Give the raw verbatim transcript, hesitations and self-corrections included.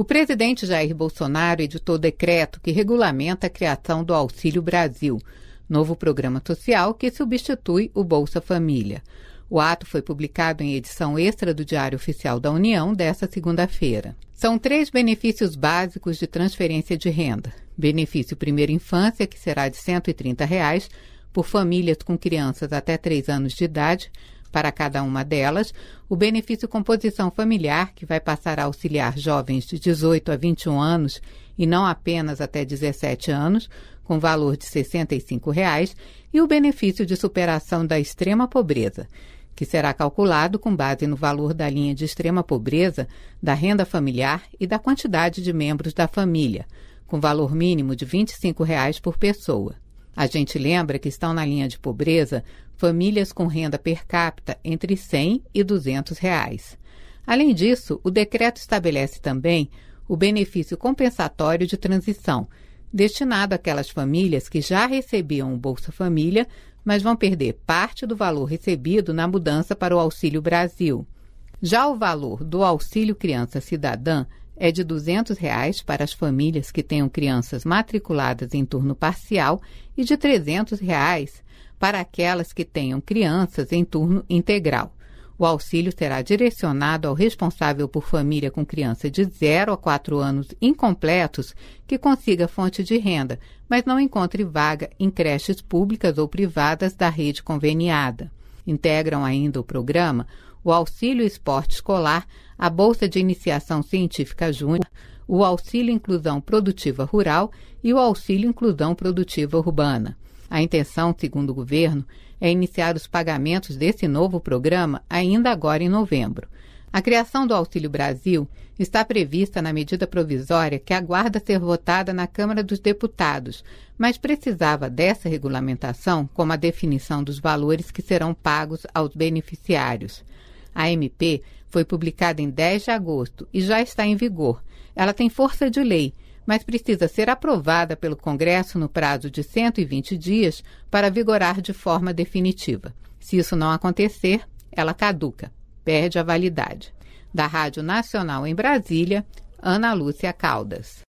O presidente Jair Bolsonaro editou decreto que regulamenta a criação do Auxílio Brasil, novo programa social que substitui o Bolsa Família. O ato foi publicado em edição extra do Diário Oficial da União desta segunda-feira. São três benefícios básicos de transferência de renda. Benefício Primeira Infância, que será de cento e trinta reais por famílias com crianças até três anos de idade, para cada uma delas. O benefício Composição Familiar, que vai passar a auxiliar jovens de dezoito a vinte e um anos e não apenas até dezessete anos, com valor de sessenta e cinco reais, e o benefício de superação da extrema pobreza, que será calculado com base no valor da linha de extrema pobreza, da renda familiar e da quantidade de membros da família, com valor mínimo de vinte e cinco reais por pessoa. A gente lembra que estão na linha de pobreza famílias com renda per capita entre cem e duzentos reais. Além disso, o decreto estabelece também o benefício compensatório de transição, destinado àquelas famílias que já recebiam o Bolsa Família, mas vão perder parte do valor recebido na mudança para o Auxílio Brasil. Já o valor do Auxílio Criança Cidadã é de duzentos reais para as famílias que tenham crianças matriculadas em turno parcial e de trezentos reais para aquelas que tenham crianças em turno integral. O auxílio será direcionado ao responsável por família com criança de zero a quatro anos incompletos que consiga fonte de renda, mas não encontre vaga em creches públicas ou privadas da rede conveniada. Integram ainda o programa o Auxílio Esporte Escolar, a Bolsa de Iniciação Científica Júnior, o Auxílio Inclusão Produtiva Rural e o Auxílio Inclusão Produtiva Urbana. A intenção, segundo o governo, é iniciar os pagamentos desse novo programa ainda agora em novembro. A criação do Auxílio Brasil está prevista na medida provisória que aguarda ser votada na Câmara dos Deputados, mas precisava dessa regulamentação como a definição dos valores que serão pagos aos beneficiários. A M P foi publicada em dez de agosto e já está em vigor. Ela tem força de lei, mas precisa ser aprovada pelo Congresso no prazo de cento e vinte dias para vigorar de forma definitiva. Se isso não acontecer, ela caduca, perde a validade. Da Rádio Nacional em Brasília, Ana Lúcia Caldas.